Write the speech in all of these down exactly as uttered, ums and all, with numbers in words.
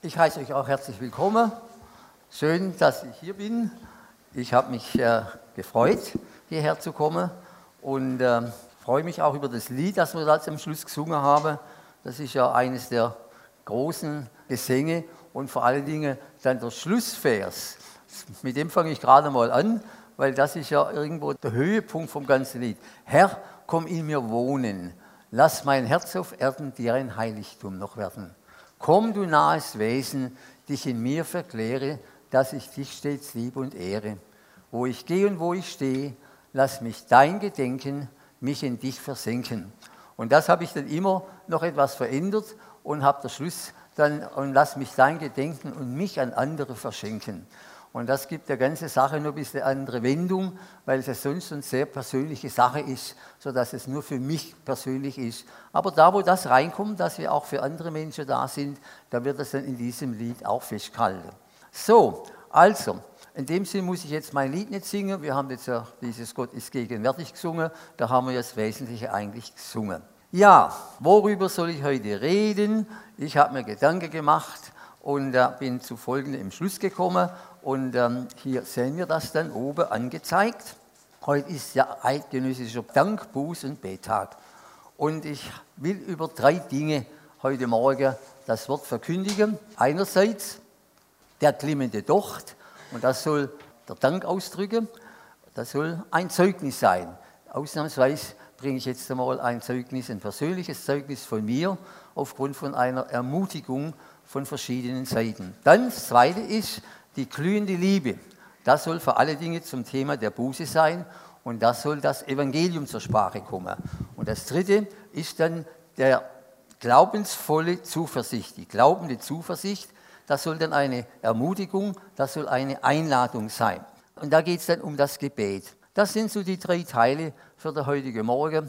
Ich heiße euch auch herzlich willkommen. Schön, dass ich hier bin. Ich habe mich äh, gefreut, hierher zu kommen und äh, freue mich auch über das Lied, das wir da am Schluss gesungen haben. Das ist ja eines der großen Gesänge und vor allen Dingen dann der Schlussvers. Mit dem fange ich gerade mal an, weil das ist ja irgendwo der Höhepunkt vom ganzen Lied. Herr, komm in mir wohnen, lass mein Herz auf Erden dir ein Heiligtum noch werden. Komm, du nahes Wesen, dich in mir verkläre, dass ich dich stets lieb und ehre. Wo ich gehe und wo ich stehe, lass mich dein Gedenken, mich in dich versenken. Und das habe ich dann immer noch etwas verändert und habe der Schluss dann, und lass mich dein Gedenken und mich an andere verschenken. Und das gibt der ganzen Sache nur ein bisschen andere Wendung, weil es ja sonst eine sehr persönliche Sache ist, sodass es nur für mich persönlich ist. Aber da, wo das reinkommt, dass wir auch für andere Menschen da sind, da wird das dann in diesem Lied auch festgehalten. So, also, in dem Sinne muss ich jetzt mein Lied nicht singen. Wir haben jetzt ja dieses Gott ist gegenwärtig gesungen, da haben wir das Wesentliche eigentlich gesungen. Ja, worüber soll ich heute reden? Ich habe mir Gedanken gemacht und äh, bin zu folgendem im Schluss gekommen. Und ähm, hier sehen wir das dann oben angezeigt. Heute ist ja eidgenössischer Dank-, Buß- und Bettag. Und ich will über drei Dinge heute Morgen das Wort verkündigen. Einerseits der glimmende Docht, und das soll der Dank ausdrücken. Das soll ein Zeugnis sein. Ausnahmsweise bringe ich jetzt einmal ein Zeugnis, ein persönliches Zeugnis von mir, aufgrund von einer Ermutigung von verschiedenen Seiten. Dann das Zweite ist die glühende Liebe. Das soll vor allen Dingen zum Thema der Buße sein und das soll das Evangelium zur Sprache kommen. Und das Dritte ist dann der glaubensvolle Zuversicht, die glaubende Zuversicht. Das soll dann eine Ermutigung, das soll eine Einladung sein. Und da geht es dann um das Gebet. Das sind so die drei Teile für den heutigen Morgen.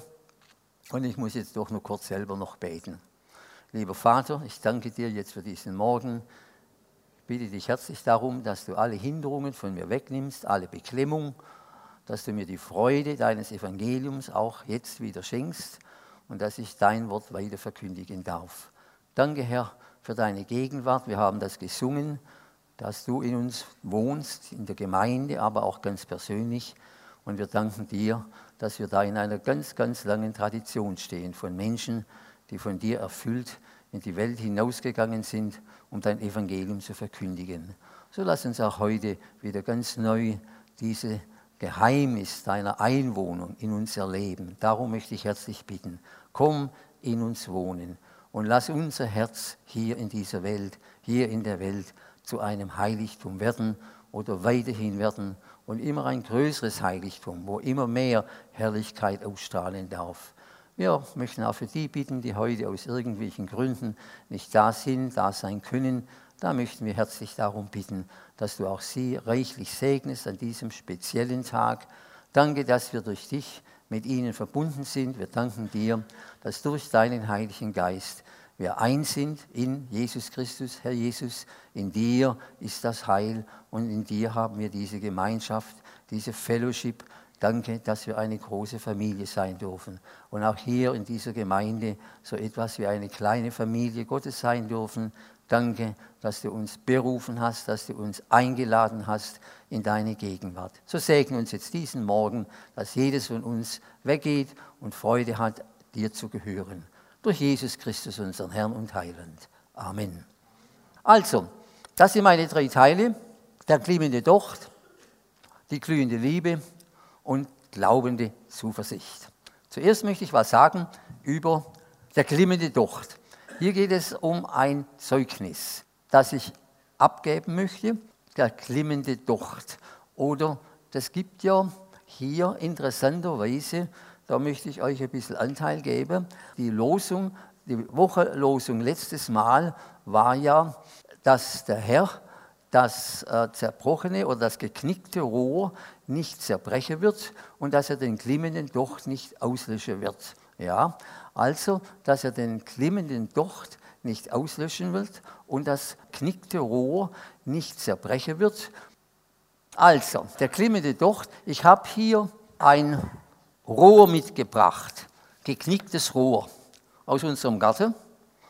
Und ich muss jetzt doch nur kurz selber noch beten. Lieber Vater, ich danke dir jetzt für diesen Morgen. Ich bitte dich herzlich darum, dass du alle Hinderungen von mir wegnimmst, alle Beklemmung, dass du mir die Freude deines Evangeliums auch jetzt wieder schenkst und dass ich dein Wort weiter verkündigen darf. Danke, Herr, für deine Gegenwart. Wir haben das gesungen, dass du in uns wohnst, in der Gemeinde, aber auch ganz persönlich. Und wir danken dir, dass wir da in einer ganz, ganz langen Tradition stehen von Menschen, die von dir erfüllt in die Welt hinausgegangen sind, um dein Evangelium zu verkündigen. So lass uns auch heute wieder ganz neu diese Geheimnis deiner Einwohnung in uns erleben. Darum möchte ich herzlich bitten, komm in uns wohnen und lass unser Herz hier in dieser Welt, hier in der Welt zu einem Heiligtum werden oder weiterhin werden und immer ein größeres Heiligtum, wo immer mehr Herrlichkeit ausstrahlen darf. Wir möchten auch für die bitten, die heute aus irgendwelchen Gründen nicht da sind, da sein können. Da möchten wir herzlich darum bitten, dass du auch sie reichlich segnest an diesem speziellen Tag. Danke, dass wir durch dich mit ihnen verbunden sind. Wir danken dir, dass durch deinen Heiligen Geist wir eins sind in Jesus Christus, Herr Jesus. In dir ist das Heil und in dir haben wir diese Gemeinschaft, diese Fellowship. Danke, dass wir eine große Familie sein dürfen und auch hier in dieser Gemeinde so etwas wie eine kleine Familie Gottes sein dürfen. Danke, dass du uns berufen hast, dass du uns eingeladen hast in deine Gegenwart. So segne uns jetzt diesen Morgen, dass jedes von uns weggeht und Freude hat, dir zu gehören. Durch Jesus Christus, unseren Herrn und Heiland. Amen. Also, das sind meine drei Teile. Der glimmende Docht, die glühende Liebe und glaubende Zuversicht. Zuerst möchte ich was sagen über der glimmende Docht. Hier geht es um ein Zeugnis, das ich abgeben möchte, der glimmende Docht. Oder das gibt ja hier interessanterweise, da möchte ich euch ein bisschen Anteil geben, die Losung, die Wochenlosung letztes Mal war ja, dass der Herr das äh, zerbrochene oder das geknickte Rohr nicht zerbrechen wird und dass er den glimmenden Docht nicht auslöschen wird. Ja, also, dass er den glimmenden Docht nicht auslöschen wird und das knickte Rohr nicht zerbrechen wird. Also, der glimmende Docht, ich habe hier ein Rohr mitgebracht, geknicktes Rohr aus unserem Garten.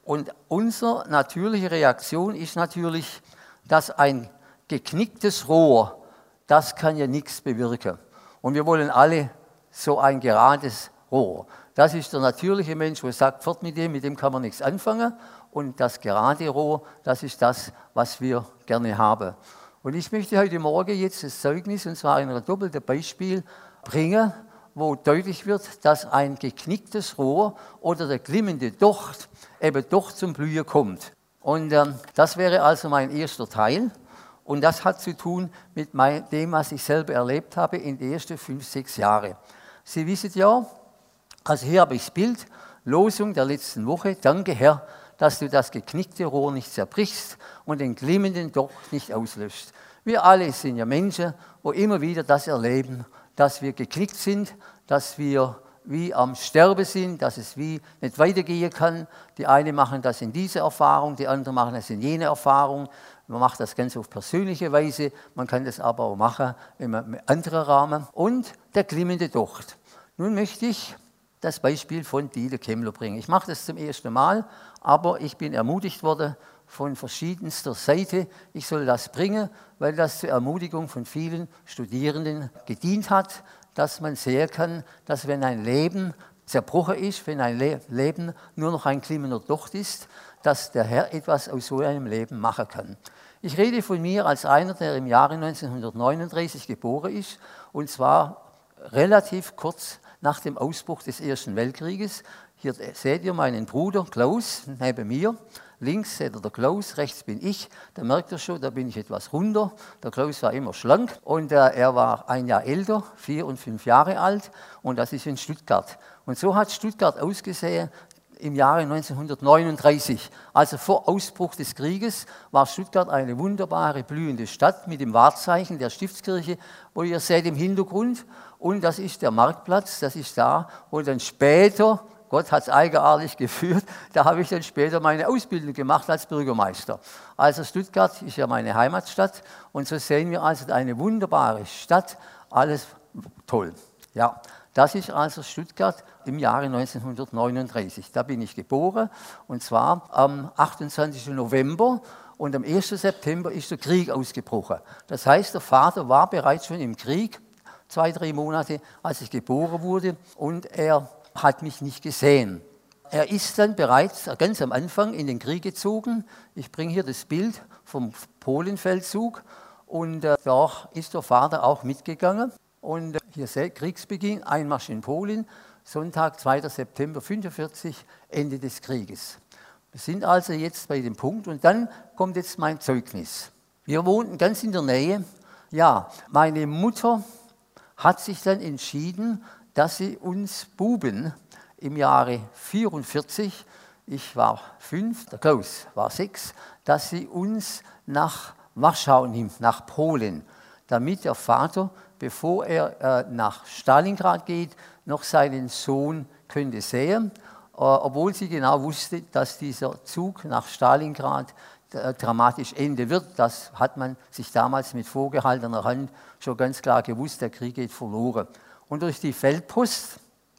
Und unsere natürliche Reaktion ist natürlich, dass ein geknicktes Rohr, das kann ja nichts bewirken. Und wir wollen alle so ein gerades Rohr. Das ist der natürliche Mensch, der sagt, fort mit dem, mit dem kann man nichts anfangen. Und das gerade Rohr, das ist das, was wir gerne haben. Und ich möchte heute Morgen jetzt das Zeugnis, und zwar in einem doppelten Beispiel, bringen, wo deutlich wird, dass ein geknicktes Rohr oder der glimmende Docht eben doch zum Blühen kommt. Und ähm, das wäre also mein erster Teil. Und das hat zu tun mit mein, dem, was ich selber erlebt habe in den ersten fünf, sechs Jahren. Sie wissen ja, also hier habe ich das Bild, Losung der letzten Woche. Danke, Herr, dass du das geknickte Rohr nicht zerbrichst und den glimmenden Docht nicht auslöscht. Wir alle sind ja Menschen, wo immer wieder das erleben, dass wir geknickt sind, dass wir wie am Sterben sind, dass es wie nicht weitergehen kann. Die einen machen das in dieser Erfahrung, die anderen machen das in jener Erfahrung. Man macht das ganz auf persönliche Weise, man kann das aber auch machen in einem anderen Rahmen. Und der glimmende Docht. Nun möchte ich das Beispiel von Dieter Kemmler bringen. Ich mache das zum ersten Mal, aber ich bin ermutigt worden von verschiedenster Seite, ich soll das bringen, weil das zur Ermutigung von vielen Studierenden gedient hat, dass man sehen kann, dass wenn ein Leben zerbrochen ist, wenn ein Le- Leben nur noch ein glimmender Docht ist, dass der Herr etwas aus so einem Leben machen kann. Ich rede von mir als einer, der im Jahre neunzehnhundertneununddreißig geboren ist, und zwar relativ kurz nach dem Ausbruch des Ersten Weltkrieges. Hier seht ihr meinen Bruder Klaus neben mir. Links seht ihr der Klaus, rechts bin ich. Da merkt ihr schon, da bin ich etwas runder. Der Klaus war immer schlank und äh, er war ein Jahr älter, vier und fünf Jahre alt. Und das ist in Stuttgart. Und so hat Stuttgart ausgesehen im Jahre neunzehnhundertneununddreißig. Also vor Ausbruch des Krieges war Stuttgart eine wunderbare, blühende Stadt mit dem Wahrzeichen der Stiftskirche, wo ihr seht im Hintergrund. Und das ist der Marktplatz, das ist da, wo dann später, Gott hat es eigenartig geführt, da habe ich dann später meine Ausbildung gemacht als Bürgermeister. Also Stuttgart ist ja meine Heimatstadt und so sehen wir also eine wunderbare Stadt, alles toll. Ja, das ist also Stuttgart im Jahre neunzehnhundertneununddreißig. Da bin ich geboren und zwar am achtundzwanzigsten November und am ersten September ist der Krieg ausgebrochen. Das heißt, der Vater war bereits schon im Krieg, zwei, drei Monate, als ich geboren wurde und er hat mich nicht gesehen. Er ist dann bereits ganz am Anfang in den Krieg gezogen. Ich bringe hier das Bild vom Polenfeldzug und äh, da ist der Vater auch mitgegangen. Und äh, hier seht Kriegsbeginn, Einmarsch in Polen, Sonntag, zweiter September fünfundvierzig, Ende des Krieges. Wir sind also jetzt bei dem Punkt und dann kommt jetzt mein Zeugnis. Wir wohnten ganz in der Nähe. Ja, meine Mutter hat sich dann entschieden, dass sie uns Buben im Jahre vierundvierzig, ich war fünf, der Klaus war sechs, dass sie uns nach Warschau nimmt, nach Polen, damit der Vater, bevor er äh, nach Stalingrad geht, noch seinen Sohn könnte sehen, äh, obwohl sie genau wusste, dass dieser Zug nach Stalingrad äh, dramatisch enden wird. Das hat man sich damals mit vorgehaltener Hand schon ganz klar gewusst, der Krieg geht verloren. Und durch die Feldpost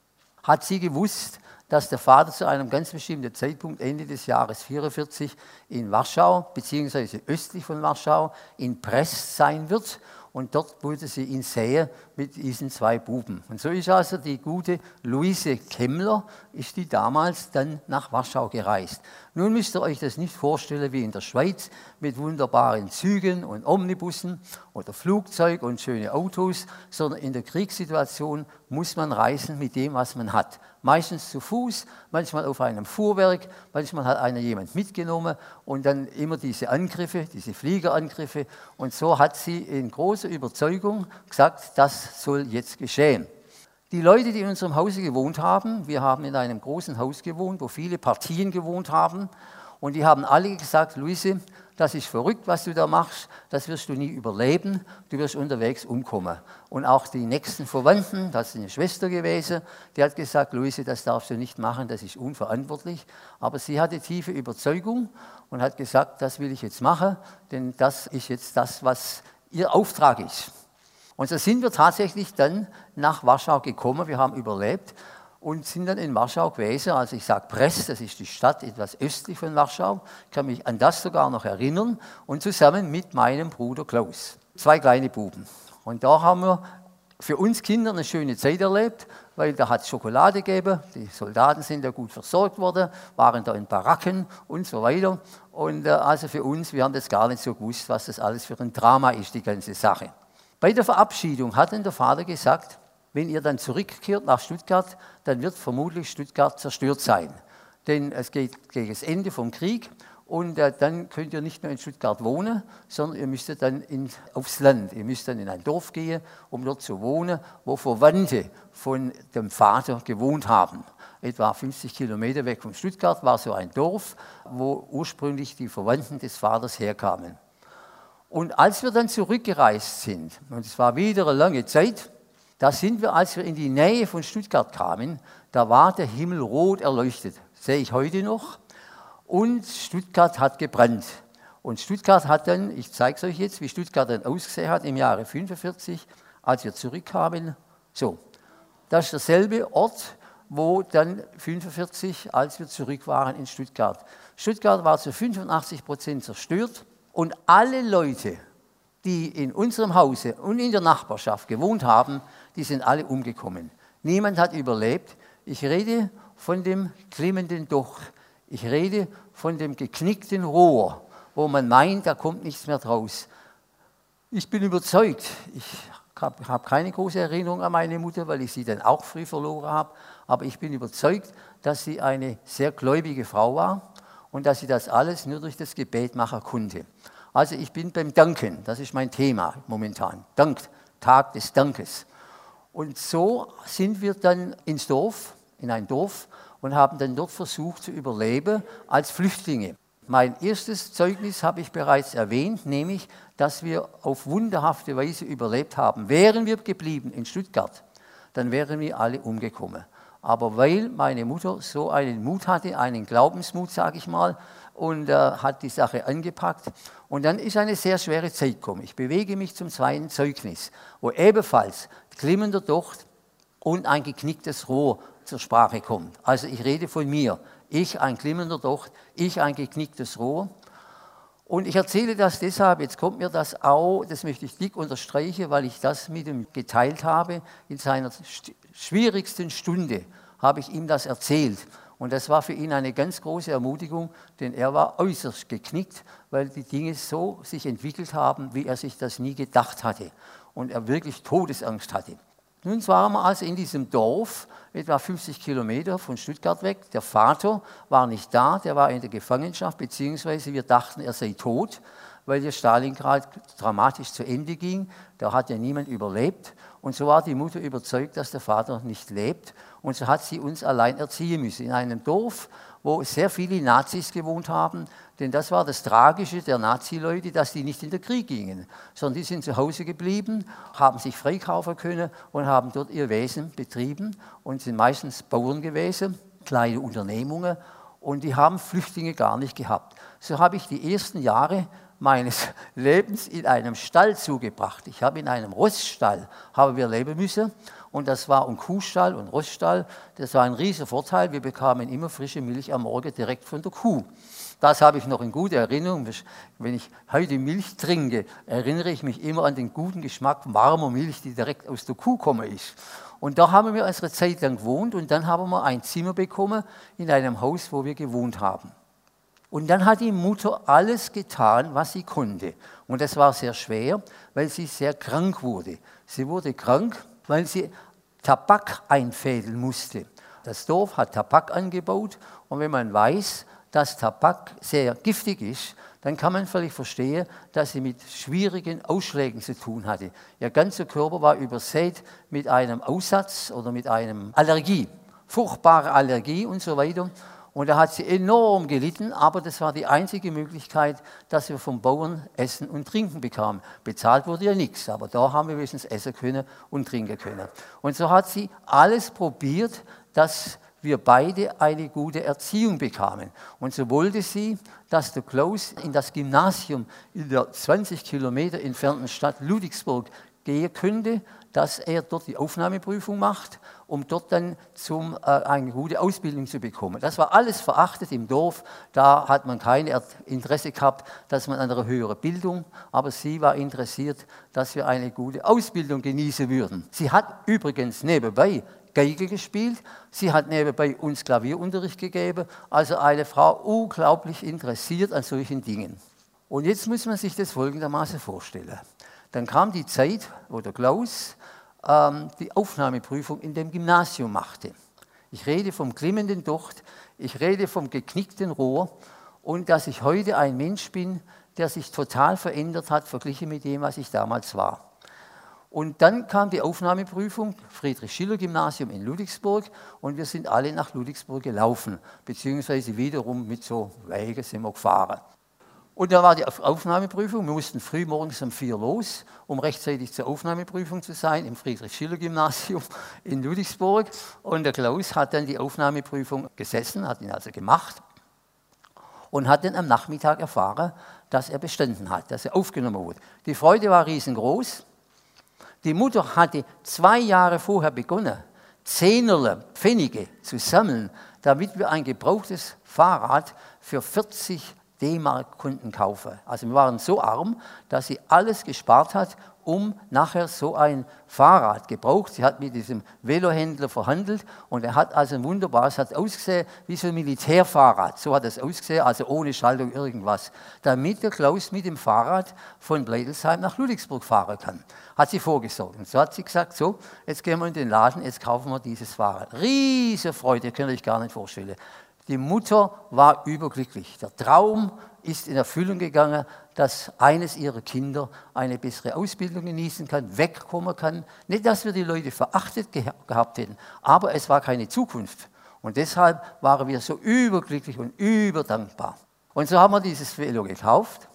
hat sie gewusst, dass der Vater zu einem ganz bestimmten Zeitpunkt, Ende des Jahres vierundvierzig, in Warschau, beziehungsweise östlich von Warschau, in Brest sein wird. Und dort wollte sie ihn sehen mit diesen zwei Buben. Und so ist also die gute Luise Kemmler, ist die damals dann nach Warschau gereist. Nun müsst ihr euch das nicht vorstellen wie in der Schweiz mit wunderbaren Zügen und Omnibussen oder Flugzeug und schöne Autos, sondern in der Kriegssituation muss man reisen mit dem, was man hat. Meistens zu Fuß, manchmal auf einem Fuhrwerk, manchmal hat einer jemand mitgenommen und dann immer diese Angriffe, diese Fliegerangriffe. Und so hat sie in großer Überzeugung gesagt, das soll jetzt geschehen. Die Leute, die in unserem Hause gewohnt haben, wir haben in einem großen Haus gewohnt, wo viele Partien gewohnt haben, und die haben alle gesagt, Luise, das ist verrückt, was du da machst, das wirst du nie überleben, du wirst unterwegs umkommen. Und auch die nächsten Verwandten, das ist eine Schwester gewesen, die hat gesagt, Luise, das darfst du nicht machen, das ist unverantwortlich. Aber sie hatte tiefe Überzeugung und hat gesagt, das will ich jetzt machen, denn das ist jetzt das, was ihr Auftrag ist. Und so sind wir tatsächlich dann nach Warschau gekommen, wir haben überlebt. und sind dann in Warschau gewesen. Also ich sage Brest, das ist die Stadt etwas östlich von Warschau. Ich kann mich an das sogar noch erinnern und zusammen mit meinem Bruder Klaus. Zwei kleine Buben. Und da haben wir für uns Kinder eine schöne Zeit erlebt, weil da hat es Schokolade gegeben, die Soldaten sind da gut versorgt worden, waren da in Baracken und so weiter. Und äh, also für uns, wir haben das gar nicht so gewusst, was das alles für ein Drama ist, die ganze Sache. Bei der Verabschiedung hat dann der Vater gesagt, wenn ihr dann zurückkehrt nach Stuttgart, dann wird vermutlich Stuttgart zerstört sein. Denn es geht gegen das Ende vom Krieg. Und äh, dann könnt ihr nicht mehr in Stuttgart wohnen, sondern ihr müsst dann in, aufs Land. Ihr müsst dann in ein Dorf gehen, um dort zu wohnen, wo Verwandte von dem Vater gewohnt haben. Etwa fünfzig Kilometer weg von Stuttgart war so ein Dorf, wo ursprünglich die Verwandten des Vaters herkamen. Und als wir dann zurückgereist sind, und es war wieder eine lange Zeit, da sind wir, als wir in die Nähe von Stuttgart kamen, da war der Himmel rot erleuchtet. Das sehe ich heute noch. Und Stuttgart hat gebrannt. Und Stuttgart hat dann, ich zeige es euch jetzt, wie Stuttgart dann ausgesehen hat im Jahre fünfundvierzig, als wir zurückkamen. So, das ist derselbe Ort, wo dann fünfundvierzig, als wir zurück waren in Stuttgart. Stuttgart war zu fünfundachtzig Prozent zerstört und alle Leute, die in unserem Hause und in der Nachbarschaft gewohnt haben, die sind alle umgekommen. Niemand hat überlebt. Ich rede von dem glimmenden Docht. Ich rede von dem geknickten Rohr, wo man meint, da kommt nichts mehr draus. Ich bin überzeugt, ich habe hab keine große Erinnerung an meine Mutter, weil ich sie dann auch früh verloren habe, aber ich bin überzeugt, dass sie eine sehr gläubige Frau war und dass sie das alles nur durch das Gebet machen konnte. Also ich bin beim Danken, das ist mein Thema momentan. Dank, Tag des Dankes. Und so sind wir dann ins Dorf, in ein Dorf, und haben dann dort versucht zu überleben als Flüchtlinge. Mein erstes Zeugnis habe ich bereits erwähnt, nämlich, dass wir auf wunderhafte Weise überlebt haben. Wären wir geblieben in Stuttgart, dann wären wir alle umgekommen. Aber weil meine Mutter so einen Mut hatte, einen Glaubensmut, sage ich mal, und äh, hat die Sache angepackt. Und dann ist eine sehr schwere Zeit gekommen. Ich bewege mich zum zweiten Zeugnis, wo ebenfalls glimmender Docht und ein geknicktes Rohr zur Sprache kommt. Also ich rede von mir. Ich ein glimmender Docht, ich ein geknicktes Rohr. Und ich erzähle das deshalb, jetzt kommt mir das auch, das möchte ich dick unterstreichen, weil ich das mit ihm geteilt habe. In seiner schwierigsten Stunde habe ich ihm das erzählt. Und das war für ihn eine ganz große Ermutigung, denn er war äußerst geknickt, weil die Dinge so sich entwickelt haben, wie er sich das nie gedacht hatte. Und er wirklich Todesangst hatte. Nun waren wir also in diesem Dorf, etwa fünfzig Kilometer von Stuttgart weg. Der Vater war nicht da, der war in der Gefangenschaft, beziehungsweise wir dachten, er sei tot, weil der Stalingrad dramatisch zu Ende ging. Da hat ja niemand überlebt. Und so war die Mutter überzeugt, dass der Vater nicht lebt. Und so hat sie uns allein erziehen müssen. In einem Dorf, wo sehr viele Nazis gewohnt haben. Denn das war das Tragische der Nazi-Leute, dass die nicht in den Krieg gingen, sondern die sind zu Hause geblieben, haben sich freikaufen können und haben dort ihr Wesen betrieben und sind meistens Bauern gewesen, kleine Unternehmungen, und die haben Flüchtlinge gar nicht gehabt. So habe ich die ersten Jahre meines Lebens in einem Stall zugebracht. Ich habe in einem Roststall haben wir leben müssen. Und das war ein Kuhstall und Roststall. Das war ein riesiger Vorteil. Wir bekamen immer frische Milch am Morgen direkt von der Kuh. Das habe ich noch in guter Erinnerung. Wenn ich heute Milch trinke, erinnere ich mich immer an den guten Geschmack warmer Milch, die direkt aus der Kuh gekommen ist. Und da haben wir unsere Zeit lang gewohnt und dann haben wir ein Zimmer bekommen in einem Haus, wo wir gewohnt haben. Und dann hat die Mutter alles getan, was sie konnte. Und das war sehr schwer, weil sie sehr krank wurde. Sie wurde krank, weil sie Tabak einfädeln musste. Das Dorf hat Tabak angebaut und wenn man weiß, dass Tabak sehr giftig ist, dann kann man völlig verstehen, dass sie mit schwierigen Ausschlägen zu tun hatte. Ihr ganzer Körper war übersät mit einem Aussatz oder mit einer Allergie, furchtbare Allergie und so weiter. Und da hat sie enorm gelitten, aber das war die einzige Möglichkeit, dass wir vom Bauern Essen und Trinken bekamen. Bezahlt wurde ja nichts, aber da haben wir wenigstens essen können und trinken können. Und so hat sie alles probiert, dass wir beide eine gute Erziehung bekamen. Und so wollte sie, dass der Klaus in das Gymnasium in der zwanzig Kilometer entfernten Stadt Ludwigsburg gehen könnte, dass er dort die Aufnahmeprüfung macht, um dort dann zum, äh, eine gute Ausbildung zu bekommen. Das war alles verachtet im Dorf, da hat man kein Interesse gehabt, dass man an einer höheren Bildung, aber sie war interessiert, dass wir eine gute Ausbildung genießen würden. Sie hat übrigens nebenbei Geige gespielt, sie hat nebenbei uns Klavierunterricht gegeben, also eine Frau unglaublich interessiert an solchen Dingen. Und jetzt muss man sich das folgendermaßen vorstellen. Dann kam die Zeit, wo der Klaus ähm, die Aufnahmeprüfung in dem Gymnasium machte. Ich rede vom glimmenden Docht, ich rede vom geknickten Rohr und dass ich heute ein Mensch bin, der sich total verändert hat, verglichen mit dem, was ich damals war. Und dann kam die Aufnahmeprüfung, Friedrich-Schiller-Gymnasium in Ludwigsburg, und wir sind alle nach Ludwigsburg gelaufen, beziehungsweise wiederum mit so Wegen sind wir gefahren. Und da war die Aufnahmeprüfung, wir mussten früh morgens um vier los, um rechtzeitig zur Aufnahmeprüfung zu sein, im Friedrich-Schiller-Gymnasium in Ludwigsburg. Und der Klaus hat dann die Aufnahmeprüfung gesessen, hat ihn also gemacht und hat dann am Nachmittag erfahren, dass er bestanden hat, dass er aufgenommen wurde. Die Freude war riesengroß. Die Mutter hatte zwei Jahre vorher begonnen, Zehnerle, Pfennige zu sammeln, damit wir ein gebrauchtes Fahrrad für vierzig D-Mark konnten kaufen. Also wir waren so arm, dass sie alles gespart hat, um nachher so ein Fahrrad gebraucht. Sie hat mit diesem Velohändler verhandelt und er hat also ein wunderbares, hat ausgesehen wie so ein Militärfahrrad. So hat es ausgesehen, also ohne Schaltung irgendwas. Damit der Klaus mit dem Fahrrad von Bleidelsheim nach Ludwigsburg fahren kann. Hat sie vorgesorgt. Und so hat sie gesagt, so, jetzt gehen wir in den Laden, jetzt kaufen wir dieses Fahrrad. Riese Freude, könnt ihr euch gar nicht vorstellen. Die Mutter war überglücklich. Der Traum ist in Erfüllung gegangen, dass eines ihrer Kinder eine bessere Ausbildung genießen kann, wegkommen kann. Nicht, dass wir die Leute verachtet gehabt hätten, aber es war keine Zukunft. Und deshalb waren wir so überglücklich und überdankbar. Und so haben wir dieses Velo gekauft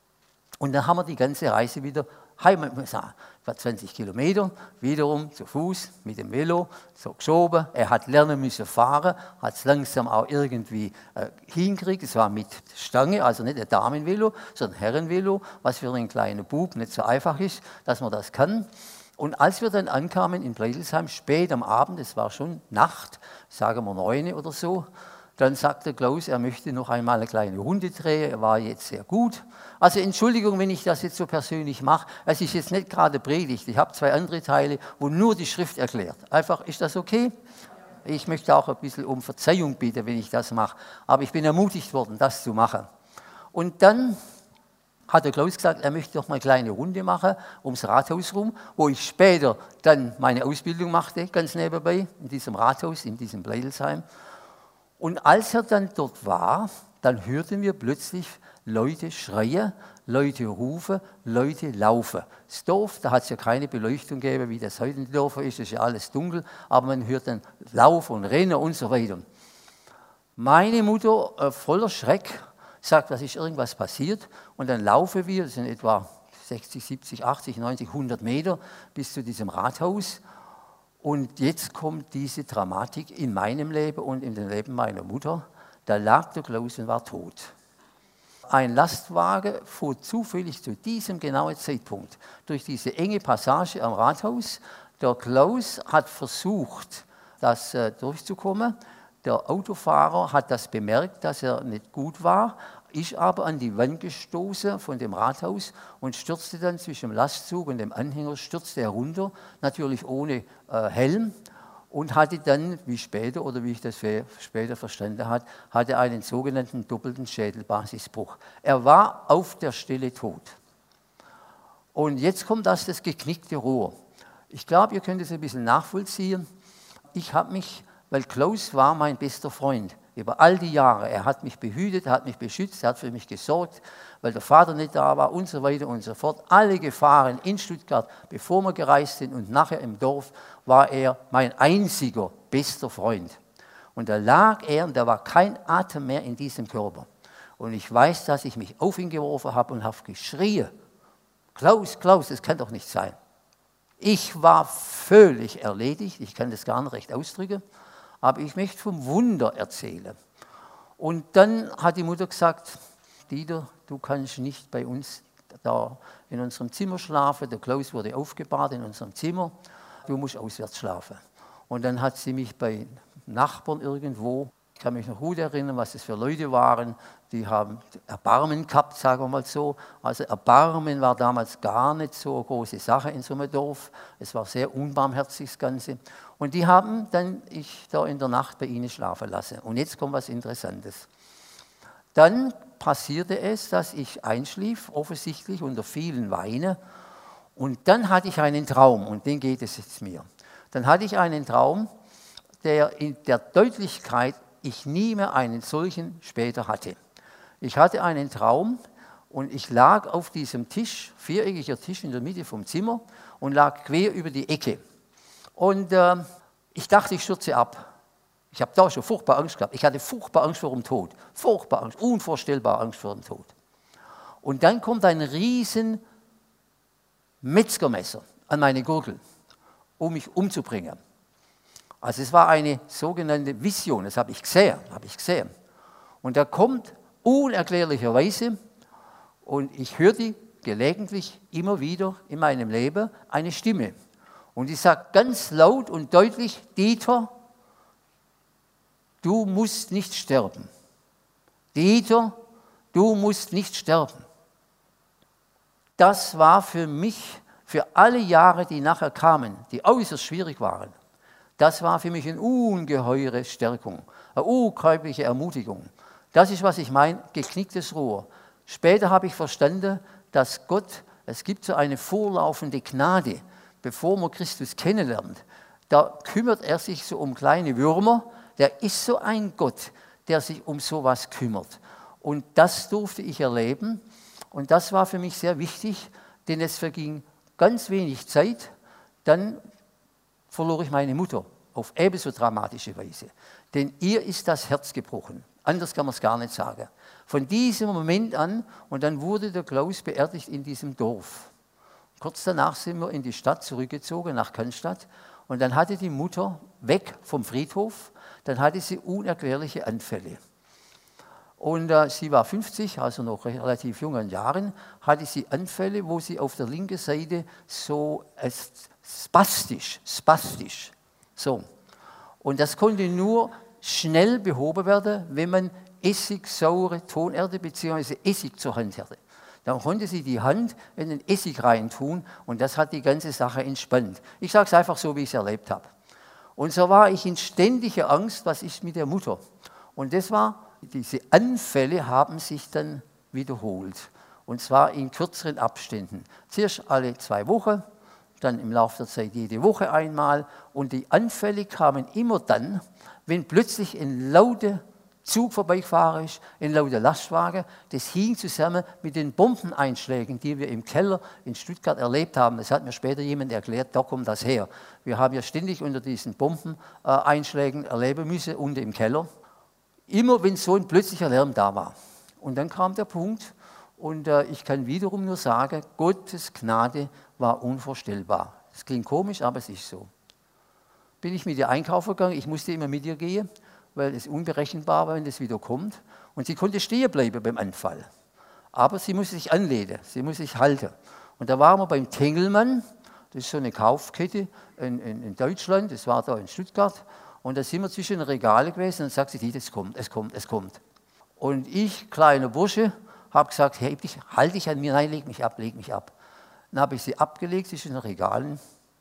und dann haben wir die ganze Reise wieder heim, war zwanzig Kilometer, wiederum zu Fuß mit dem Velo, so geschoben. Er hat lernen müssen fahren, hat es langsam auch irgendwie äh, hingekriegt. Es war mit Stange, also nicht ein Damenvelo, sondern ein Herrenvelo, was für einen kleinen Bub nicht so einfach ist, dass man das kann. Und als wir dann ankamen in Bleidelsheim, spät am Abend, es war schon Nacht, sagen wir neun oder so, dann sagte Klaus, er möchte noch einmal eine kleine Runde drehen, er war jetzt sehr gut. Also Entschuldigung, wenn ich das jetzt so persönlich mache, es ist jetzt nicht gerade Predigt, ich habe zwei andere Teile, wo nur die Schrift erklärt. Einfach, ist das okay? Ich möchte auch ein bisschen um Verzeihung bitten, wenn ich das mache, aber ich bin ermutigt worden, das zu machen. Und dann hat der Klaus gesagt, er möchte noch mal eine kleine Runde machen ums Rathaus rum, wo ich später dann meine Ausbildung machte, ganz nebenbei, in diesem Rathaus, in diesem Bleidelsheim. Und als er dann dort war, dann hörten wir plötzlich Leute schreien, Leute rufen, Leute laufen. Das Dorf, da hat es ja keine Beleuchtung gegeben, wie das heute in den Dörfern ist, das ist ja alles dunkel, aber man hört dann Laufen und Rennen und so weiter. Meine Mutter, äh, voller Schreck, sagt, was ist irgendwas passiert, und dann laufen wir, das sind etwa sechzig, siebzig, achtzig, neunzig, hundert Meter bis zu diesem Rathaus. Und jetzt kommt diese Dramatik in meinem Leben und in dem Leben meiner Mutter. Da lag der Klaus und war tot. Ein Lastwagen fuhr zufällig zu diesem genauen Zeitpunkt durch diese enge Passage am Rathaus. Der Klaus hat versucht, das äh, durchzukommen. Der Autofahrer hat das bemerkt, dass er nicht gut war, ist aber an die Wand gestoßen von dem Rathaus und stürzte dann zwischen dem Lastzug und dem Anhänger, stürzte er runter, natürlich ohne äh, Helm, und hatte dann, wie später, oder wie ich das später verstanden habe, hatte einen sogenannten doppelten Schädelbasisbruch. Er war auf der Stelle tot. Und jetzt kommt das, das geknickte Rohr. Ich glaube, ihr könnt es ein bisschen nachvollziehen. Ich habe mich, weil Klaus war mein bester Freund, über all die Jahre. Er hat mich behütet, er hat mich beschützt, er hat für mich gesorgt, weil der Vater nicht da war und so weiter und so fort. Alle Gefahren in Stuttgart, bevor wir gereist sind und nachher im Dorf, war er mein einziger bester Freund. Und da lag er und da war kein Atem mehr in diesem Körper. Und ich weiß, dass ich mich auf ihn geworfen habe und habe geschrien, Klaus, Klaus, das kann doch nicht sein. Ich war völlig erledigt, ich kann das gar nicht recht ausdrücken, aber ich möchte vom Wunder erzählen. Und dann hat die Mutter gesagt, Dieter, du kannst nicht bei uns da in unserem Zimmer schlafen. Der Klaus wurde aufgebahrt in unserem Zimmer. Du musst auswärts schlafen. Und dann hat sie mich bei Nachbarn irgendwo, ich kann mich noch gut erinnern, was das für Leute waren, die haben Erbarmen gehabt, sagen wir mal so. Also Erbarmen war damals gar nicht so eine große Sache in so einem Dorf. Es war sehr unbarmherzig das Ganze. Und die haben dann ich da in der Nacht bei ihnen schlafen lassen. Und jetzt kommt was Interessantes. Dann passierte es, dass ich einschlief, offensichtlich unter vielen Weinen. Und dann hatte ich einen Traum, und den geht es jetzt mir. Dann hatte ich einen Traum, der in der Deutlichkeit ich nie mehr einen solchen später hatte. Ich hatte einen Traum und ich lag auf diesem Tisch, viereckiger Tisch in der Mitte vom Zimmer und lag quer über die Ecke. Und äh, ich dachte, ich stürze ab. Ich habe da schon furchtbar Angst gehabt. Ich hatte furchtbar Angst vor dem Tod. Furchtbar Angst, unvorstellbar Angst vor dem Tod. Und dann kommt ein riesen Metzgermesser an meine Gurgel, um mich umzubringen. Also es war eine sogenannte Vision, das habe ich gesehen, habe ich gesehen. Und da kommt unerklärlicherweise, und ich höre die gelegentlich immer wieder in meinem Leben, eine Stimme. Und die sagt ganz laut und deutlich, Dieter, du musst nicht sterben. Dieter, du musst nicht sterben. Das war für mich, für alle Jahre, die nachher kamen, die äußerst schwierig waren, das war für mich eine ungeheure Stärkung, eine unglaubliche Ermutigung. Das ist, was ich meine, geknicktes Rohr. Später habe ich verstanden, dass Gott, es gibt so eine vorlaufende Gnade, bevor man Christus kennenlernt. Da kümmert er sich so um kleine Würmer. Der ist so ein Gott, der sich um sowas kümmert. Und das durfte ich erleben. Und das war für mich sehr wichtig, denn es verging ganz wenig Zeit. Dann verlor ich meine Mutter auf ebenso dramatische Weise. Denn ihr ist das Herz gebrochen. Anders kann man es gar nicht sagen. Von diesem Moment an, und dann wurde der Klaus beerdigt in diesem Dorf. Kurz danach sind wir in die Stadt zurückgezogen, nach Cannstatt. Und dann hatte die Mutter, weg vom Friedhof, dann hatte sie unerklärliche Anfälle. Und äh, sie war fünfzig, also noch relativ jung an Jahren, hatte sie Anfälle, wo sie auf der linken Seite so äh, spastisch, spastisch, so. Und das konnte nur schnell behoben werden, wenn man essigsaure Tonerde bzw. Essig zur Hand hatte. Dann konnte sie die Hand in den Essig reintun und das hat die ganze Sache entspannt. Ich sage es einfach so, wie ich es erlebt habe. Und so war ich in ständiger Angst, was ist mit der Mutter? Und das war, diese Anfälle haben sich dann wiederholt. Und zwar in kürzeren Abständen. Zuerst alle zwei Wochen, dann im Laufe der Zeit jede Woche einmal. Und die Anfälle kamen immer dann, wenn plötzlich ein lauter Zug vorbeigefahren ist, ein lauter Lastwagen. Das hing zusammen mit den Bombeneinschlägen, die wir im Keller in Stuttgart erlebt haben. Das hat mir später jemand erklärt, da kommt das her. Wir haben ja ständig unter diesen Bombeneinschlägen erleben müssen, unten im Keller. Immer wenn so ein plötzlicher Lärm da war. Und dann kam der Punkt, und äh, ich kann wiederum nur sagen, Gottes Gnade war unvorstellbar. Das klingt komisch, aber es ist so. Bin ich mit ihr einkaufen gegangen, ich musste immer mit ihr gehen, weil es unberechenbar war, wenn das wieder kommt. Und sie konnte stehen bleiben beim Anfall. Aber sie musste sich anlehnen, sie musste sich halten. Und da waren wir beim Tengelmann, das ist so eine Kaufkette in, in, in Deutschland, das war da in Stuttgart. Und da sind wir zwischen den Regalen gewesen und sagt sie, es kommt, es kommt, es kommt. Und ich, kleiner Bursche, habe gesagt, hey, dich, halt dich an mir, nein, leg mich ab, leg mich ab. Dann habe ich sie abgelegt zwischen den Regalen.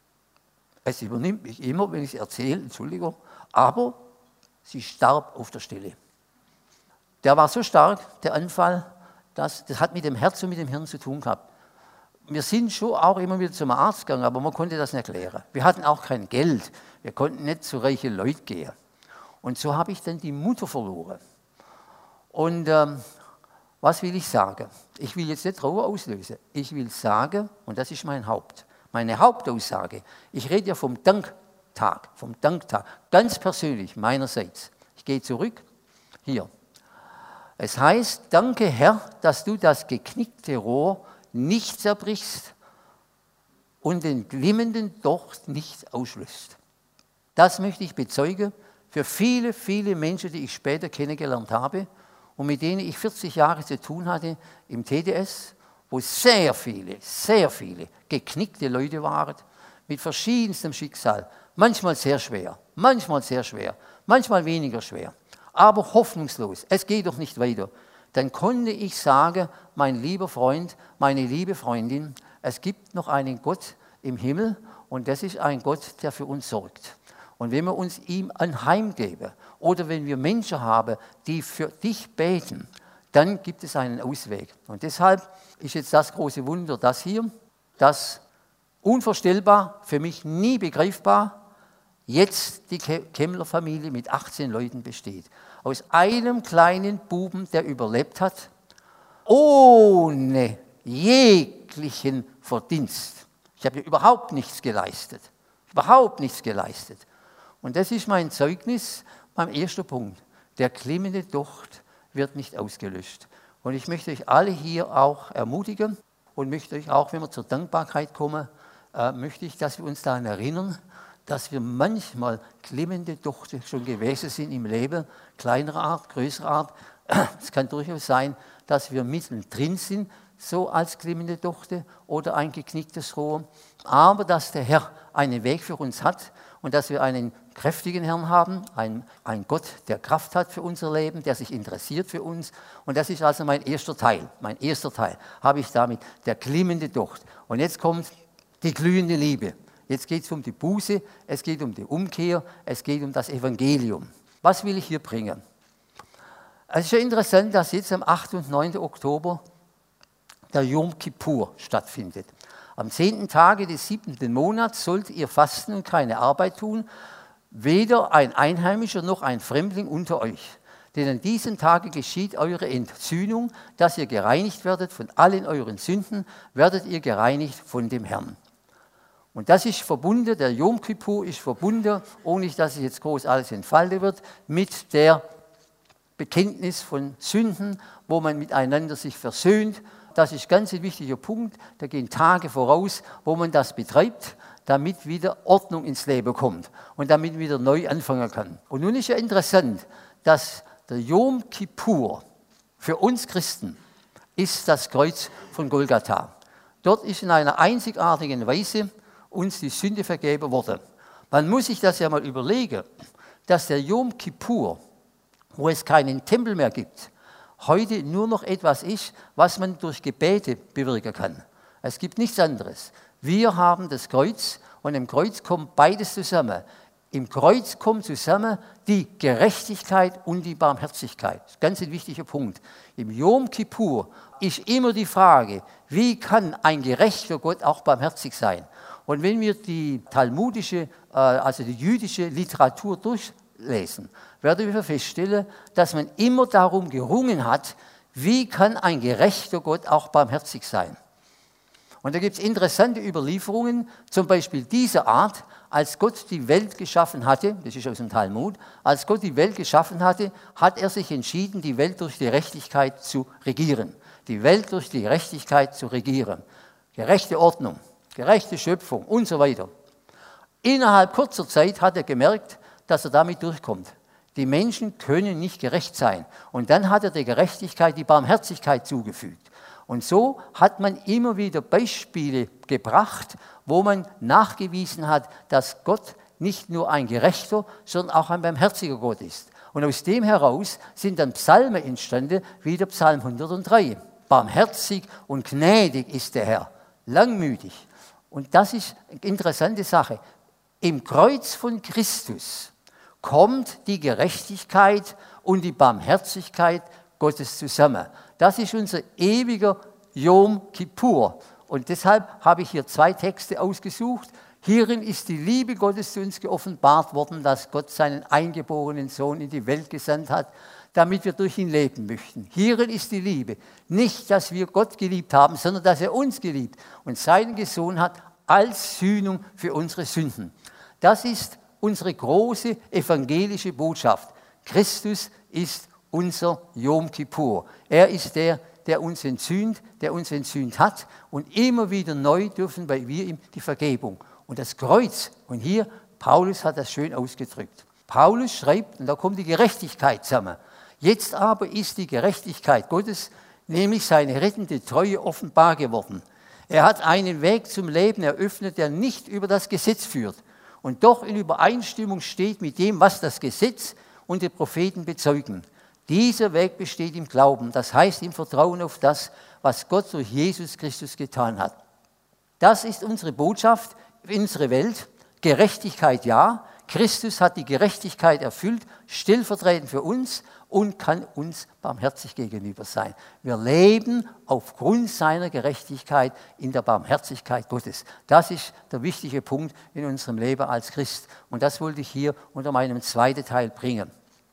Es übernimmt mich immer, wenn ich es erzähle, Entschuldigung, aber sie starb auf der Stelle. Der war so stark, der Anfall, dass, das hat mit dem Herz und mit dem Hirn zu tun gehabt. Wir sind schon auch immer wieder zum Arzt gegangen, aber man konnte das nicht erklären. Wir hatten auch kein Geld, wir konnten nicht zu reichen Leuten gehen. Und so habe ich dann die Mutter verloren. Und ähm, was will ich sagen? Ich will jetzt nicht Trauer auslösen. Ich will sagen, und das ist mein Haupt, meine Hauptaussage, ich rede ja vom Danktag, vom Danktag, ganz persönlich meinerseits. Ich gehe zurück, hier. Es heißt, danke Herr, dass du das geknickte Rohr nicht zerbrichst und den glimmenden Docht nicht auslöst. Das möchte ich bezeugen für viele, viele Menschen, die ich später kennengelernt habe und mit denen ich vierzig Jahre zu tun hatte im T D S, wo sehr viele, sehr viele geknickte Leute waren, mit verschiedenstem Schicksal. Manchmal sehr schwer, manchmal sehr schwer, manchmal weniger schwer, aber hoffnungslos. Es geht doch nicht weiter. Dann konnte ich sagen, mein lieber Freund, meine liebe Freundin, es gibt noch einen Gott im Himmel und das ist ein Gott, der für uns sorgt. Und wenn wir uns ihm anheimgeben oder wenn wir Menschen haben, die für dich beten, dann gibt es einen Ausweg. Und deshalb ist jetzt das große Wunder, das hier, das unvorstellbar, für mich nie begreifbar, jetzt die Kemmler-Familie mit achtzehn Leuten besteht. Aus einem kleinen Buben, der überlebt hat, ohne jeglichen Verdienst. Ich habe überhaupt nichts geleistet. Überhaupt nichts geleistet. Und das ist mein Zeugnis, mein erster Punkt. Der glimmende Docht wird nicht ausgelöscht. Und ich möchte euch alle hier auch ermutigen und möchte euch auch, wenn wir zur Dankbarkeit kommen, äh, möchte ich, dass wir uns daran erinnern, dass wir manchmal glimmende Dochte schon gewesen sind im Leben, kleinerer Art, größerer Art. Es kann durchaus sein, dass wir mittendrin sind, so als glimmende Dochte oder ein geknicktes Rohr, aber dass der Herr einen Weg für uns hat und dass wir einen kräftigen Herrn haben, einen, einen Gott, der Kraft hat für unser Leben, der sich interessiert für uns. Und das ist also mein erster Teil. Mein erster Teil habe ich damit, der glimmende Docht. Und jetzt kommt die glühende Liebe. Jetzt geht es um die Buße, es geht um die Umkehr, es geht um das Evangelium. Was will ich hier bringen? Es ist ja interessant, dass jetzt am achten und neunten Oktober der Yom Kippur stattfindet. Am zehnten Tage des siebten Monats sollt ihr fasten und keine Arbeit tun, weder ein Einheimischer noch ein Fremdling unter euch. Denn an diesem Tage geschieht eure Entsühnung, dass ihr gereinigt werdet von allen euren Sünden, werdet ihr gereinigt von dem Herrn. Und das ist verbunden, der Yom Kippur ist verbunden, ohne dass es jetzt groß alles entfaltet wird, mit der Bekenntnis von Sünden, wo man miteinander sich versöhnt. Das ist ganz ein wichtiger Punkt. Da gehen Tage voraus, wo man das betreibt, damit wieder Ordnung ins Leben kommt und damit wieder neu anfangen kann. Und nun ist ja interessant, dass der Yom Kippur für uns Christen ist das Kreuz von Golgatha. Dort ist in einer einzigartigen Weise uns die Sünde vergeben worden. Man muss sich das ja mal überlegen, dass der Yom Kippur, wo es keinen Tempel mehr gibt, heute nur noch etwas ist, was man durch Gebete bewirken kann. Es gibt nichts anderes. Wir haben das Kreuz und im Kreuz kommt beides zusammen. Im Kreuz kommt zusammen die Gerechtigkeit und die Barmherzigkeit. Das ist ganz ein wichtiger Punkt. Im Yom Kippur ist immer die Frage, wie kann ein gerechter Gott auch barmherzig sein? Und wenn wir die talmudische, also die jüdische Literatur durchlesen, werden wir feststellen, dass man immer darum gerungen hat, wie kann ein gerechter Gott auch barmherzig sein? Und da gibt es interessante Überlieferungen, zum Beispiel dieser Art, als Gott die Welt geschaffen hatte, das ist aus dem Talmud, als Gott die Welt geschaffen hatte, hat er sich entschieden, die Welt durch die Gerechtigkeit zu regieren. Die Welt durch die Gerechtigkeit zu regieren. Gerechte Ordnung, gerechte Schöpfung und so weiter. Innerhalb kurzer Zeit hat er gemerkt, dass er damit durchkommt. Die Menschen können nicht gerecht sein. Und dann hat er der Gerechtigkeit die Barmherzigkeit zugefügt. Und so hat man immer wieder Beispiele gebracht, wo man nachgewiesen hat, dass Gott nicht nur ein gerechter, sondern auch ein barmherziger Gott ist. Und aus dem heraus sind dann Psalmen entstanden, wie der Psalm hundertdrei. Barmherzig und gnädig ist der Herr, langmütig. Und das ist eine interessante Sache. Im Kreuz von Christus kommt die Gerechtigkeit und die Barmherzigkeit Gottes zusammen. Das ist unser ewiger Yom Kippur. Und deshalb habe ich hier zwei Texte ausgesucht. Hierin ist die Liebe Gottes zu uns geoffenbart worden, dass Gott seinen eingeborenen Sohn in die Welt gesandt hat, damit wir durch ihn leben möchten. Hierin ist die Liebe. Nicht, dass wir Gott geliebt haben, sondern dass er uns geliebt und seinen Sohn hat als Sühnung für unsere Sünden. Das ist unsere große evangelische Botschaft. Christus ist unser Yom Kippur. Er ist der, der uns entsühnt, der uns entsühnt hat. Und immer wieder neu dürfen wir ihm die Vergebung. Und das Kreuz, und hier, Paulus hat das schön ausgedrückt. Paulus schreibt, und da kommt die Gerechtigkeit zusammen. Jetzt aber ist die Gerechtigkeit Gottes nämlich seine rettende Treue offenbar geworden. Er hat einen Weg zum Leben eröffnet, der nicht über das Gesetz führt und doch in Übereinstimmung steht mit dem, was das Gesetz und die Propheten bezeugen. Dieser Weg besteht im Glauben, das heißt im Vertrauen auf das, was Gott durch Jesus Christus getan hat. Das ist unsere Botschaft in unsere Welt. Gerechtigkeit ja, Christus hat die Gerechtigkeit erfüllt, stellvertretend für uns und kann uns barmherzig gegenüber sein. Wir leben aufgrund seiner Gerechtigkeit in der Barmherzigkeit Gottes. Das ist der wichtige Punkt in unserem Leben als Christ. Und das wollte ich hier unter meinem zweiten Teil bringen.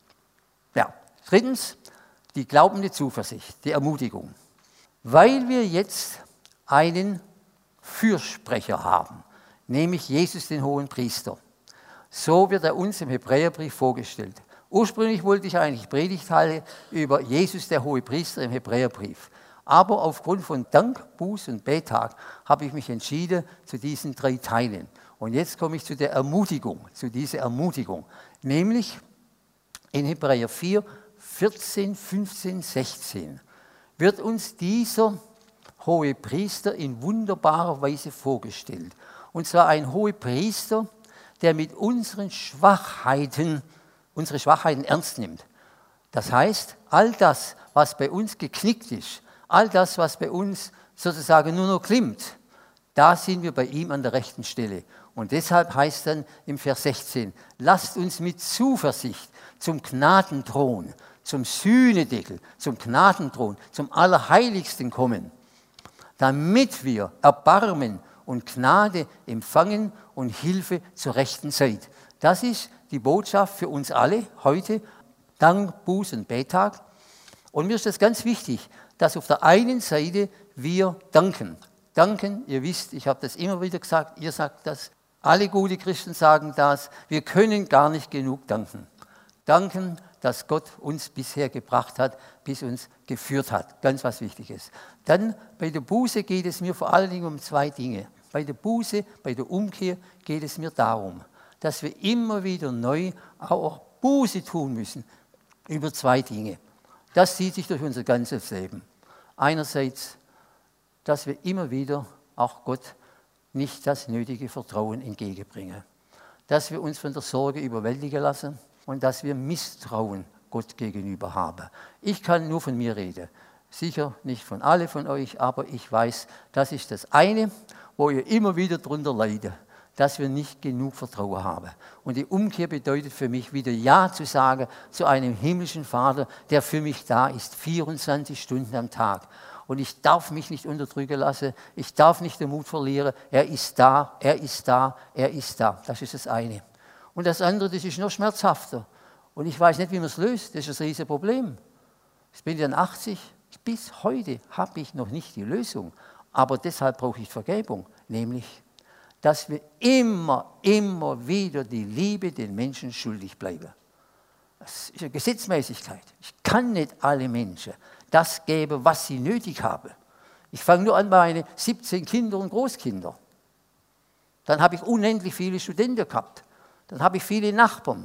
Ja, drittens, die glaubende Zuversicht, die Ermutigung. Weil wir jetzt einen Fürsprecher haben, nämlich Jesus, den hohen Priester. So wird er uns im Hebräerbrief vorgestellt. Ursprünglich wollte ich eigentlich Predigt halten über Jesus, der hohe Priester im Hebräerbrief. Aber aufgrund von Dank, Buß- und Bettag habe ich mich entschieden zu diesen drei Teilen. Und jetzt komme ich zu der Ermutigung, zu dieser Ermutigung. Nämlich in Hebräer vier, vierzehn, fünfzehn, sechzehn wird uns dieser hohe Priester in wunderbarer Weise vorgestellt. Und zwar ein hoher Priester, der mit unseren Schwachheiten unsere Schwachheiten ernst nimmt. Das heißt, all das, was bei uns geknickt ist, all das, was bei uns sozusagen nur noch klimmt, da sind wir bei ihm an der rechten Stelle. Und deshalb heißt dann im Vers sechzehn, lasst uns mit Zuversicht zum Gnadenthron, zum Sühnedeckel, zum Gnadenthron, zum Allerheiligsten kommen, damit wir Erbarmen und Gnade empfangen und Hilfe zur rechten Zeit. Das ist die Botschaft für uns alle heute, Dank, Buß- und Bettag. Und mir ist das ganz wichtig, dass auf der einen Seite wir danken. Danken, ihr wisst, ich habe das immer wieder gesagt, ihr sagt das, alle gute Christen sagen das, wir können gar nicht genug danken. Danken, dass Gott uns bisher gebracht hat, bis uns geführt hat. Ganz was Wichtiges. Dann bei der Buße geht es mir vor allen Dingen um zwei Dinge. Bei der Buße, bei der Umkehr geht es mir darum, dass wir immer wieder neu auch Buße tun müssen über zwei Dinge. Das zieht sich durch unser ganzes Leben. Einerseits, dass wir immer wieder auch Gott nicht das nötige Vertrauen entgegenbringen. Dass wir uns von der Sorge überwältigen lassen und dass wir Misstrauen Gott gegenüber haben. Ich kann nur von mir reden. Sicher nicht von alle von euch, aber ich weiß, das ist das eine, wo ihr immer wieder drunter leidet, dass wir nicht genug Vertrauen haben. Und die Umkehr bedeutet für mich, wieder Ja zu sagen zu einem himmlischen Vater, der für mich da ist, vierundzwanzig Stunden am Tag. Und ich darf mich nicht unterdrücken lassen, ich darf nicht den Mut verlieren. Er ist da, er ist da, er ist da. Das ist das eine. Und das andere, das ist noch schmerzhafter. Und ich weiß nicht, wie man es löst, das ist ein riesiges Problem. Ich bin dann achtzig, bis heute habe ich noch nicht die Lösung. Aber deshalb brauche ich Vergebung, nämlich dass wir immer, immer wieder die Liebe den Menschen schuldig bleiben. Das ist eine Gesetzmäßigkeit. Ich kann nicht alle Menschen das geben, was sie nötig haben. Ich fange nur an bei meinen siebzehn Kindern und Großkindern. Dann habe ich unendlich viele Studenten gehabt. Dann habe ich viele Nachbarn.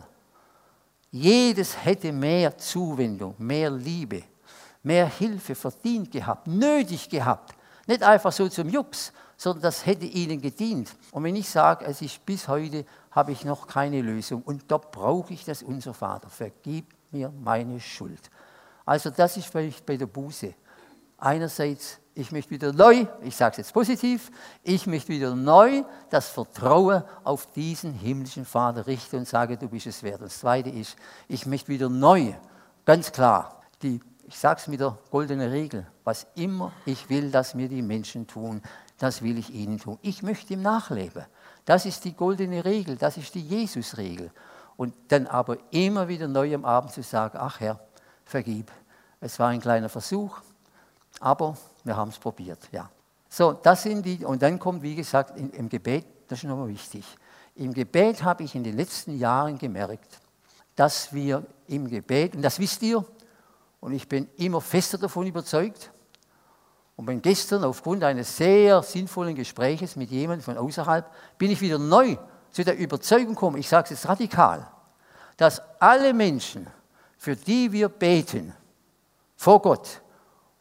Jedes hätte mehr Zuwendung, mehr Liebe, mehr Hilfe verdient gehabt, nötig gehabt. Nicht einfach so zum Jux, sondern das hätte ihnen gedient. Und wenn ich sage, es ist bis heute, habe ich noch keine Lösung. Und da brauche ich das unser Vater. Vergib mir meine Schuld. Also das ist vielleicht bei der Buße. Einerseits, ich möchte wieder neu, ich sage es jetzt positiv, ich möchte wieder neu das Vertrauen auf diesen himmlischen Vater richten und sage, du bist es wert. Und das Zweite ist, ich möchte wieder neu, ganz klar, die, ich sage es mit der goldenen Regel, was immer ich will, dass mir die Menschen tun, das will ich ihnen tun. Ich möchte ihm nachleben. Das ist die goldene Regel, das ist die Jesus-Regel. Und dann aber immer wieder neu am Abend zu sagen, ach Herr, vergib. Es war ein kleiner Versuch, aber wir haben es probiert. Ja. So, das sind die, und dann kommt, wie gesagt, in, im Gebet, das ist nochmal wichtig. Im Gebet habe ich in den letzten Jahren gemerkt, dass wir im Gebet, und das wisst ihr, und ich bin immer fester davon überzeugt, und bin gestern aufgrund eines sehr sinnvollen Gespräches mit jemandem von außerhalb, bin ich wieder neu zu der Überzeugung gekommen, ich sage es jetzt radikal, dass alle Menschen, für die wir beten, vor Gott,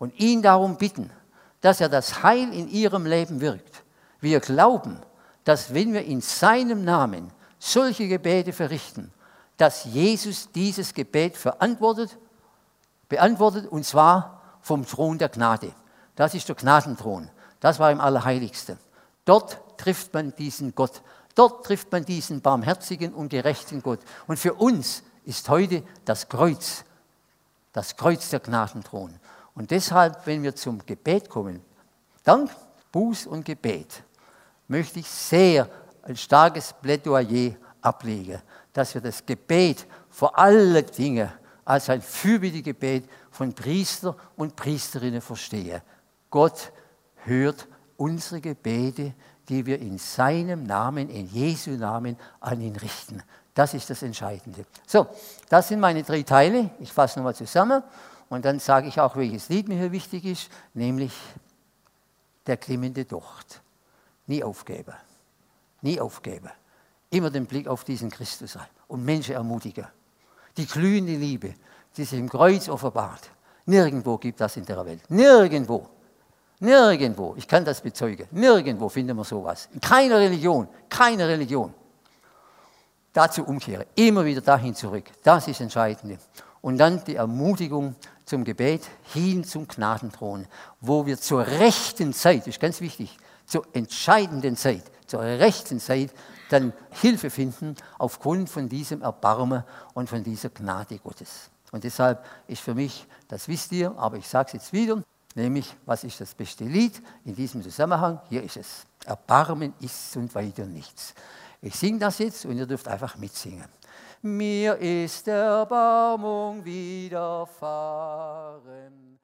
und ihn darum bitten, dass er das Heil in ihrem Leben wirkt. Wir glauben, dass wenn wir in seinem Namen solche Gebete verrichten, dass Jesus dieses Gebet verantwortet, beantwortet, und zwar vom Thron der Gnade. Das ist der Gnadenthron. Das war im Allerheiligsten. Dort trifft man diesen Gott. Dort trifft man diesen barmherzigen und gerechten Gott. Und für uns ist heute das Kreuz, das Kreuz der Gnadenthron. Und deshalb, wenn wir zum Gebet kommen, Dank, Buß und Gebet, möchte ich sehr ein starkes Plädoyer ablegen, dass wir das Gebet vor allen Dingen als ein Fürbitte-Gebet von Priester und Priesterinnen verstehen. Gott hört unsere Gebete, die wir in seinem Namen, in Jesu Namen an ihn richten. Das ist das Entscheidende. So, das sind meine drei Teile. Ich fasse nochmal zusammen und dann sage ich auch, welches Lied mir hier wichtig ist, nämlich der glimmende Docht. Nie aufgeben. Nie aufgeben. Immer den Blick auf diesen Christus haben und Menschen ermutigen. Die glühende Liebe, die sich im Kreuz offenbart. Nirgendwo gibt das in der Welt. Nirgendwo. Nirgendwo. Ich kann das bezeugen. Nirgendwo finden wir sowas. In keiner Religion. Keine Religion. Dazu umkehren. Immer wieder dahin zurück. Das ist das Entscheidende. Und dann die Ermutigung zum Gebet hin zum Gnadenthron, wo wir zur rechten Zeit, das ist ganz wichtig, zur entscheidenden Zeit, zur rechten Zeit dann Hilfe finden aufgrund von diesem Erbarmen und von dieser Gnade Gottes. Und deshalb ist für mich, das wisst ihr, aber ich sage es jetzt wieder, nämlich, was ist das beste Lied in diesem Zusammenhang? Hier ist es. Erbarmen ist und weiter nichts. Ich singe das jetzt und ihr dürft einfach mitsingen. Mir ist Erbarmung widerfahren,